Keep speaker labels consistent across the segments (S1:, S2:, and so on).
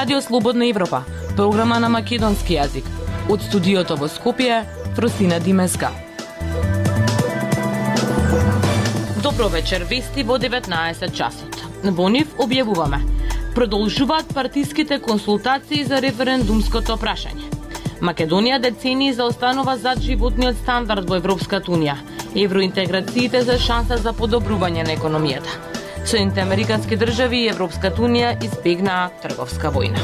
S1: Радио Слободна Европа, програма на македонски јазик. Од студиото во Скопје, Фросина Димеска. Добро вечер, вести во 19 часот. Во нив објавуваме: продолжуваат партиските консултации за референдумското прашање. Македонија децении заостанува зад животниот стандард во Европската унија. Евроинтеграциите за шанса за подобрување на економијата. Соединените американски држави и Европската унија избегнаа трговска војна.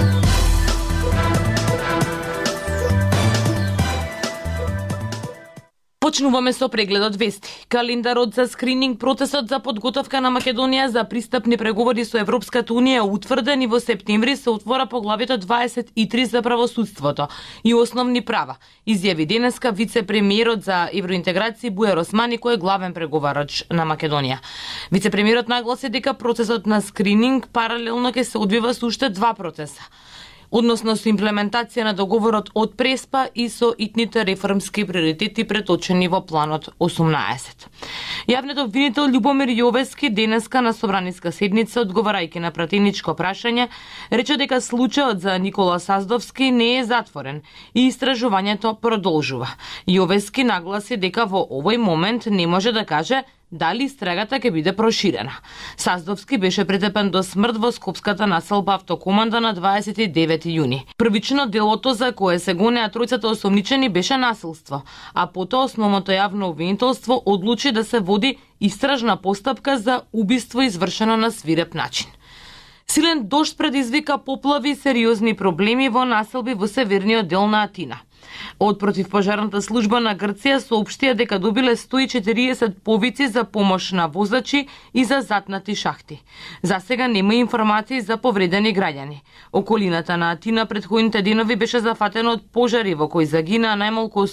S1: Почнуваме со прегледот вести. Календарот за скрининг процесот за подготовка на Македонија за пристапни преговори со Европската унија утврден и во септември се отвора поглавјето 23 за правосудството и основни права. Изјави денеска вице-премиерот за евроинтеграција Бујар Османи, кој е главен преговарач на Македонија. Вице-премиерот нагласи дека процесот на скрининг паралелно ќе се одвива со уште два процеса, односно со имплементација на договорот од Преспа и со итните реформски приоритети преточени во планот 18. Јавниот обвинител Љубомир Јовески денеска на собраниска седница, одговарајќи на пратеничко прашање, рече дека случајот за Никола Саздовски не е затворен и истражувањето продолжува. Јовески нагласи дека во овој момент не може да каже дали истрагата ќе биде проширена. Саздовски беше претепен до смрт во скопската населба Автокоманда на 29 јуни. Првично делото за кое се гонеа тројцата осомничени беше насилство, а потоа основното јавно обвинителство одлучи да се води истражна постапка за убиство извршено на свиреп начин. Силен дожд предизвика поплави и сериозни проблеми во населби во северниот дел на Атина. Од противпожарната служба на Грција соопштија дека добиле 140 повици за помош на возачи и за затнати шахти. За сега нема информации за повредени граѓани. Околината на Атина претходните денови беше зафатена од пожари во кои загинаа најмалку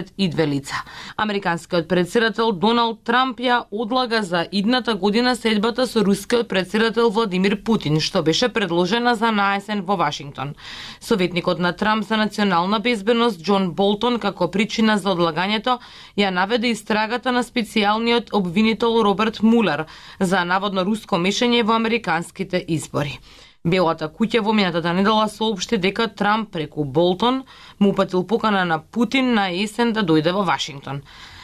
S1: 82 лица. Американскиот претседател Доналд Трамп ја одлага за идната година седбата со рускиот претседател Владимир Путин, што беше предложена за наесен во Вашингтон. Советникот на Трамп за национална безбедност Џон Болтон како причина за одлагањето ја наведе истрагата на специјалниот обвинител Роберт Мулер за наводно руско мешање во американските избори. Белата куќа во минатата недела соопшти дека Трамп преку Болтон му упатил покана на Путин на есен да дојде во Вашингтон.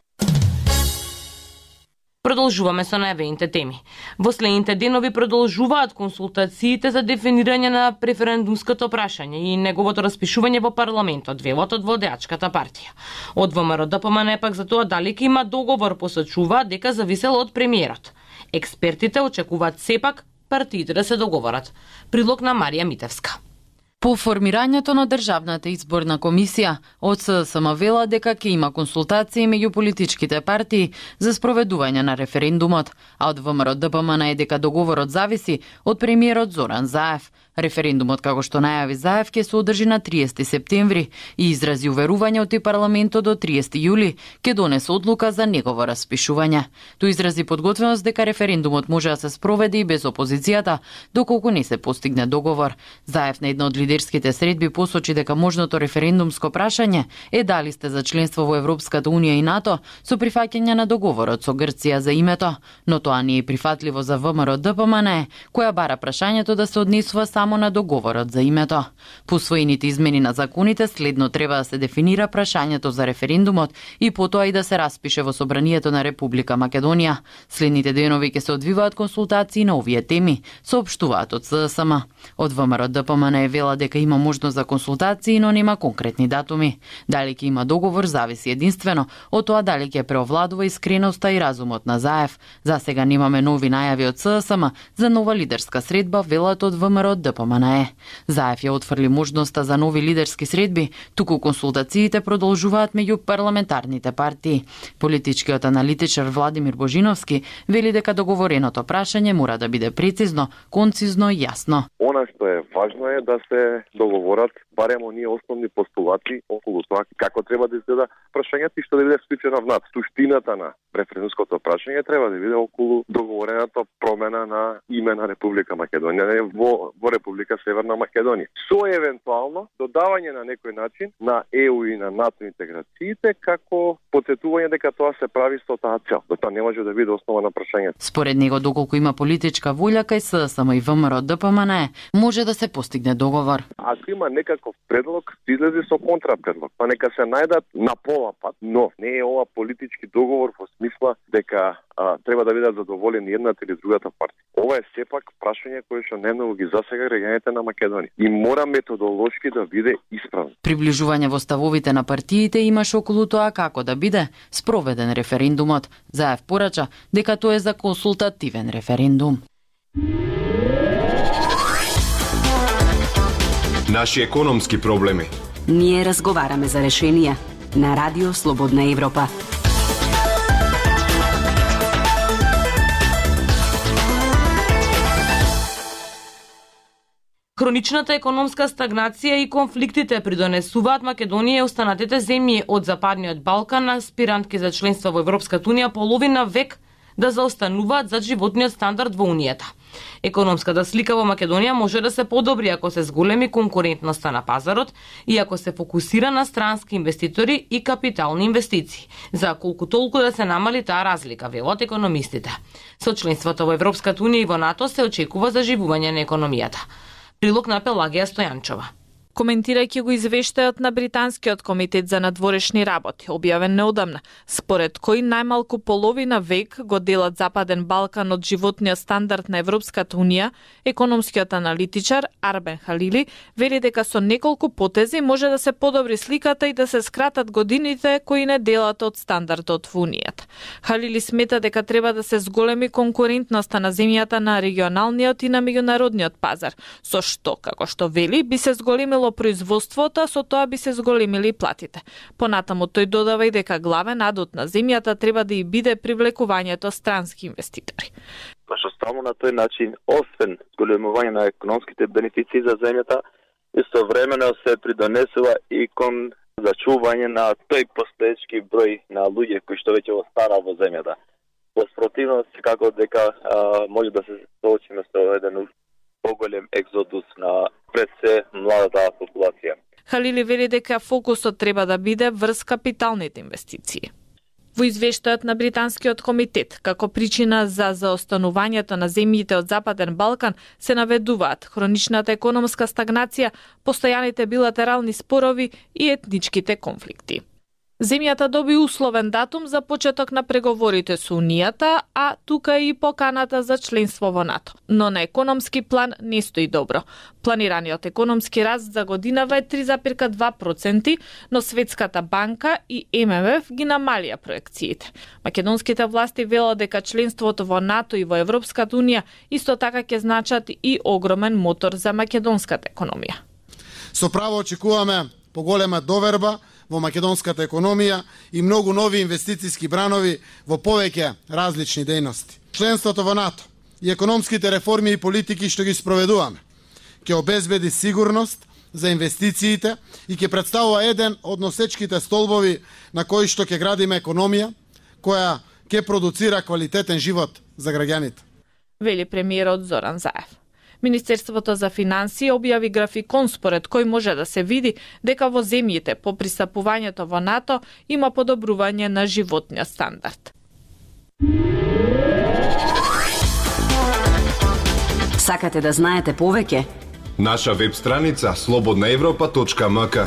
S1: Продолжуваме со најавените теми. Во следните денови продолжуваат консултациите за дефинирање на референдумското прашање и неговото распишување во парламентот, велат од владеачката партија. Од ВМРО ДПМН пак за тоа дали ќе има договор посочуваат дека зависело од премиерот. Експертите очекуваат сепак партиите да се договорат. Прилог на Марија Митевска.
S2: По формирањето на Државната изборна комисија, од СДСМ вела дека ќе има консултации меѓу политичките партии за спроведување на референдумот, а од ВМРО ДПМН е дека договорот зависи од премиерот Зоран Заев. Референдумот, како што најави Заев, ќе се одржи на 30 септември и изрази уверување од парламентот до 30 јули ќе донесе одлука за негово распишување. Тој изрази подготвеност дека референдумот може да се спроведе и без опозицијата, доколку не се постигне договор. Заев на една од лидерските средби посочи дека можното референдумско прашање е дали сте за членство во Европската унија и НАТО со прифаќање на договорот со Грција за името, но тоа не е прифатливо за ВМРО ДПМН, која бара прашањето да се однесува само на договорот за името. По усвоените измени на законите следно треба да се дефинира прашањето за референдумот и потоа и да се распише во Собранието на Република Македонија. Следните денови ќе се одвиваат консултации на овие теми, соопштуваат од СДСМ. Од ВМРО ДПМН вела дека има можност за консултации, но нема конкретни датуми. Дали ќе има договор зависи единствено од тоа дали ќе преовладува искреноста и разумот на Заев. За сега немаме нови најави од СДСМ за нова лидерска средба, велат од ВМРО ДПМН. Заев ја отфрли можноста за нови лидерски средби, туку консултациите продолжуваат меѓу парламентарните партии. Политичкиот аналитичар Владимир Божиновски вели дека договореното прашање мора да биде прецизно, концизно и јасно.
S3: Она што е важно е да се договорат барем оние основни постулати околу тоа како треба да изгледа прашањето и што да биде вклучено в НАТ. Суштината на референдумското прашање треба да биде околу договорената промена на име на Република Македонија во Република Северна Македонија. Со евентуално додавање на некој начин на ЕУ и на НАТО интеграциите како потсетување дека тоа се прави со таа цел. Да тоа не може да биде основа на прашањето.
S2: Според него, доколку има политичка волја кај СДСМ и ВМРО ДПМН, може да се постигне договор.
S3: Ако има некаков предлог, излезе со контрапредлог. Па нека се најдат на пола пат, но не е ова политички договор во смисла дека треба да бидат задоволени едната или другата партија. Ова е сепак прашање кое што немногу ги засега граѓаните на Македонија и мора методолошки да биде исправно.
S2: Приближување во ставовите на партиите имаше околу тоа како да биде спроведен референдумот. Заев порача дека тоа е за консултативен референдум.
S4: Наши економски проблеми.
S5: Ние разговараме за решенија на Радио Слободна Европа.
S1: Хроничната економска стагнација и конфликтите придонесуваат Македонија и останатите земји од Западниот Балкан, аспирантки за членство во Европската унија, половина век да заостануваат за животниот стандард во Унијата. Економската слика во Македонија може да се подобри ако се зголеми конкурентноста на пазарот и ако се фокусира на странски инвеститори и капитални инвестиции, за колку толку да се намали таа разлика, велат економистите. Со членството во Европската унија и во НАТО се очекува заживување на економијата. Прилог на Пелагија Стојанчова.
S6: Коментирајќи го извештајот на Британскиот комитет за надворешни работи, објавен неодамна, според кој најмалку половина век го делат Западен Балкан од животниот стандард на Европската унија, економскиот аналитичар Арбен Халили вели дека со неколку потези може да се подобри сликата и да се скратат годините кои не делат од стандардот во Унијата. Халили смета дека треба да се зголеми конкурентноста на земјата на регионалниот и на меѓународниот пазар, со што, како што вели, би се зголемило производството, со тоа би се зголемили платите. Понатаму тој додава и дека главен адут на земјата треба да и биде привлекувањето странски инвеститори.
S7: Пошто само на тој начин, освен зголемување на економските бенефиции за земјата, истовремено се придонесува и кон зачување на тој постоечки број на луѓе кои што веќе остана во земјата. Во спротивност, како дека може да се соочиме со еден поголем екзодус на пред се младата популација.
S6: Халили вели дека фокусот треба да биде врз капиталните инвестиции. Во извештајот на Британскиот комитет, како причина за заостанувањето на земјите од Западен Балкан се наведуваат хроничната економска стагнација, постојаните билатерални спорови и етничките конфликти. Земјата доби условен датум за почеток на преговорите со Унијата, а тука и поканата за членство во НАТО. Но на економски план не стои добро. Планираниот економски раст за годинава е 3,2%, но Светската банка и ММФ ги намалија проекциите. Македонските власти велат дека членството во НАТО и во Европската унија исто така ќе значат и огромен мотор за македонската економија.
S8: Со право очекуваме поголема доверба во македонската економија и многу нови инвестициски бранови во повеќе различни дејности. Членството во НАТО и економските реформи и политики што ги спроведуваме ќе обезбеди сигурност за инвестициите и ќе представува еден од носечките столбови на кои што ќе градиме економија која ќе продуцира квалитетен живот за граѓаните.
S6: Вели премиерот Зоран Заев. Министерството за финансии објави графикон според кој може да се види дека во земјите по пристапувањето во НАТО има подобрување на животниот стандард.
S5: Сакате да знаете повеќе?
S4: Наша веб страница slobodnaevropa.mk.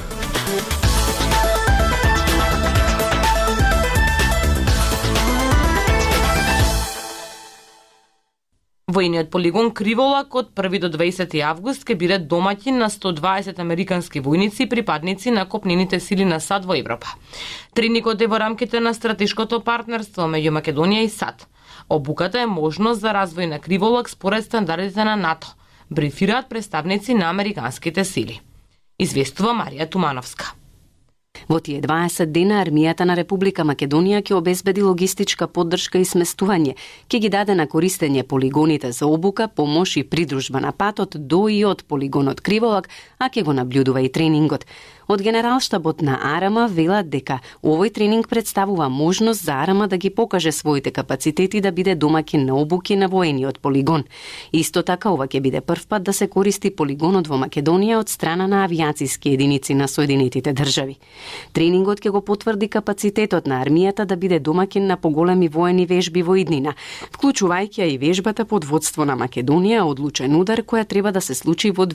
S1: Војниот полигон Криволак од 1 до 20 август ќе биде домаќин на 120 американски војници и припадници на копнените сили на САД во Европа. Тренингот е во рамките на стратешкото партнерство меѓу Македонија и САД. Обуката е можност за развој на Криволак според стандардите на НАТО, брифираат представници на американските сили. Известува Марија Тумановска.
S5: Во тие 20 дена армијата на Република Македонија ќе обезбеди логистичка поддршка и сместување, ќе ги даде на користење полигоните за обука, помош и придружба на патот до и од полигонот Криволак, а ќе го наблюдува и тренингот. Од Генералштабот на АРМА велат дека овој тренинг представува можност за АРМА да ги покаже своите капацитети да биде домаќин на обуки на воениот полигон. Исто така ова ќе биде прв пат да се користи полигонот во Македонија од страна на авиациски единици на Соединетите држави. Тренингот ќе го потврди капацитетот на армијата да биде домаќин на поголеми воени вежби во иднина, вклучувајќи и вежбата под водство на Македонија Одлучен удар која треба да се случи во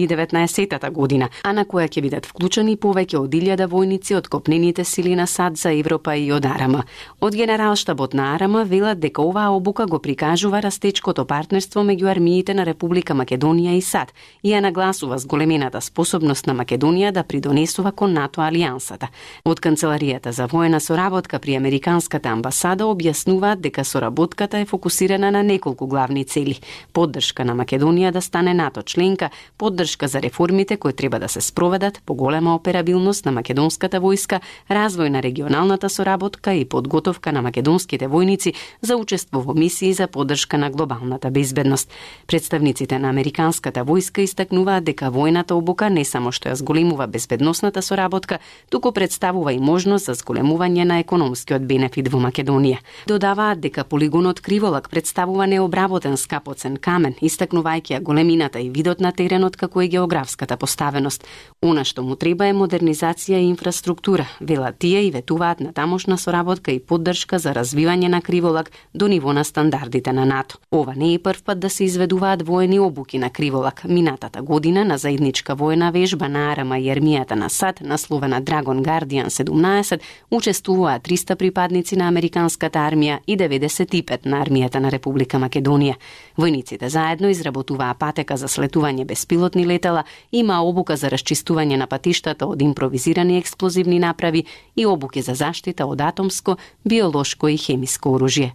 S5: 2019 година, а на која ќе бидат вклучени и повеќе од 1000 војници од копнените сили на САД за Европа и од АРМА. Од Генералштабот на АРМА велат дека оваа обука го прикажува растечкото партнерство меѓу армиите на Република Македонија и САД и ја нагласува зголемената способност на Македонија да придонесува кон НАТО алијансата. Од Канцеларијата за воена соработка при Американската амбасада објаснуваат дека соработката е фокусирана на неколку главни цели: поддршка на Македонија да стане НАТО членка, поддршка за реформите кои треба да се спроведат, поголема операбилност на македонската војска, развој на регионалната соработка и подготовка на македонските војници за учество во мисии за поддршка на глобалната безбедност. Представниците на американската војска истакнуваат дека војната обука не само што ја зголемува безбедносната соработка, туку представува и можност за зголемување на економскиот бенефит во Македонија. Додаваат дека полигонот Криволак представува необработен скапоцен камен, истакнувајќи ја големината и видот на теренот како и географската поставеност. Она што му треба е модернизација и инфраструктура, велат тие и ветуваат на тамошна соработка и поддршка за развивање на Криволак до ниво на стандардите на НАТО. Ова не е прв пат да се изведуваат воени обуки на Криволак. Минатата година на заедничка воена вежба на АРМА и армијата на САД, насловена Dragon Guardian 17, учествуваат 300 припадници на американската армија и 95 на армијата на Република Македонија. Војниците заедно изработуваа патека за слетување беспилотни летала, има обука за расчистување на патиштата од импровизирани експлозивни направи и обуки за заштита од атомско, биолошко и хемиско оружје.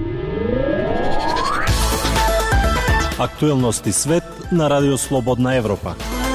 S9: Актуелности свет на Радио Слободна Европа.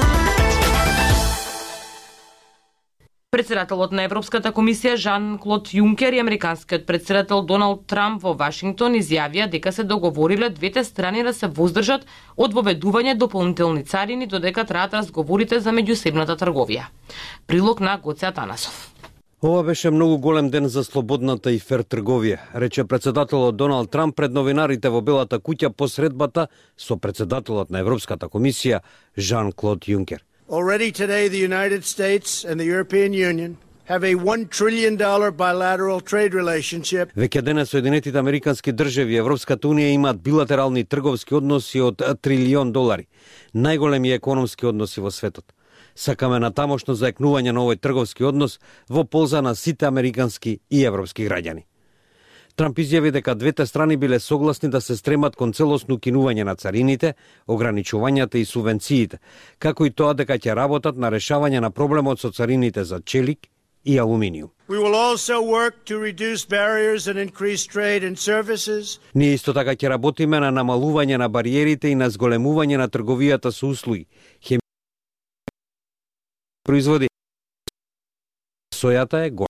S1: Председателот на Европската комисија Жан-Клод Јункер и американскиот председател Доналд Трамп во Вашингтон изјавија дека се договориле двете страни да се воздржат од воведување дополнителни царини додека траат разговорите за меѓусебната трговија. Прилог на Гоце Атанасов.
S10: Ова беше многу голем ден за слободната и фер трговија, рече председателот Доналд Трамп пред новинарите во Белата куќа по средбата со председателот на Европската комисија Жан-Клод Јункер.
S11: Already today, the United States and the European Union have a $1 trillion bilateral trade relationship.
S10: Веќе денес Соединетите американски држави и Европската унија имаат билатерални трговски односи од $1 трилион, најголеми економски односи во светот. Сакаме на тамошно заекнување на овој трговски однос во полза на сите американски и европски граѓани. Трамп изјави дека двете страни биле согласни да се стремат кон целосно укинување на царините, ограничувањата и субвенциите, како и тоа дека ќе работат на решавање на проблемот со царините за челик и алуминиум.
S11: We will also work to reduce barriers and increase trade and services.
S10: Ние исто така ќе работиме на намалување на бариерите и на зголемување на трговијата со услуги, производи. Сојата е гора,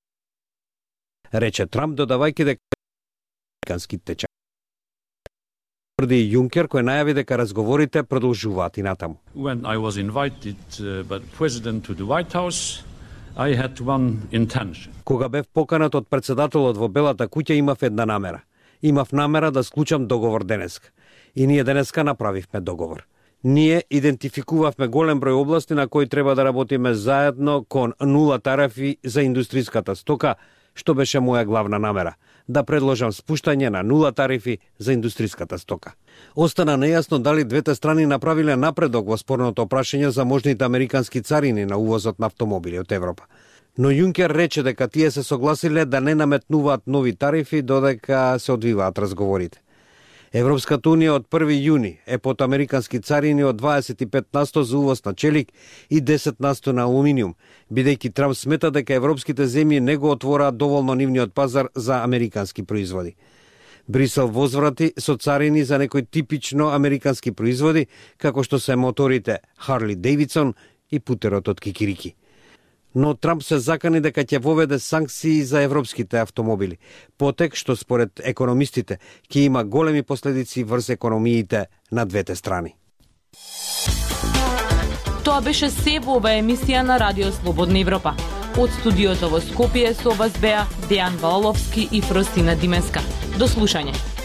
S10: рече Трамп, додавајќи дека американски течај. Тврди Јункер, кој најави дека разговорите продолжуваат и натаму.
S12: When I was invited by the president to the White House, I had one intention.
S10: Кога бев поканат од председателот во Белата куќа, имав една намера. Имав намера да склучам договор денеска. И ние денеска направивме договор. Ние идентификувавме голем број области на кои треба да работиме заедно кон нула тарифи за индустриската стока, што беше моја главна намера, да предложам спуштање на нула тарифи за индустриската стока. Остана нејасно дали двете страни направиле напредок во спорното прашање за можните американски царини на увозот на автомобили од Европа. Но Јункер рече дека тие се согласиле да не наметнуваат нови тарифи додека се одвиваат разговорите. Европската унија од 1 јуни е под американски царини од 25% за увоз на челик и 10% на алуминиум, бидејќи Трамп смета дека европските земји не го отвораат доволно нивниот пазар за американски производи. Брисел возврати со царини за некои типично американски производи, како што се моторите Harley Davidson и путерот од кикирики. Но Трамп се закани дека ќе воведе санкции за европските автомобили, потек што според економистите ќе има големи последици врз економиите на двете страни.
S1: Тоа беше се во оваа емисија на Радио Слободна Европа. Од студиото во Скопје со вас беа Дејан Валовски и Фростина Дименска. До слушање.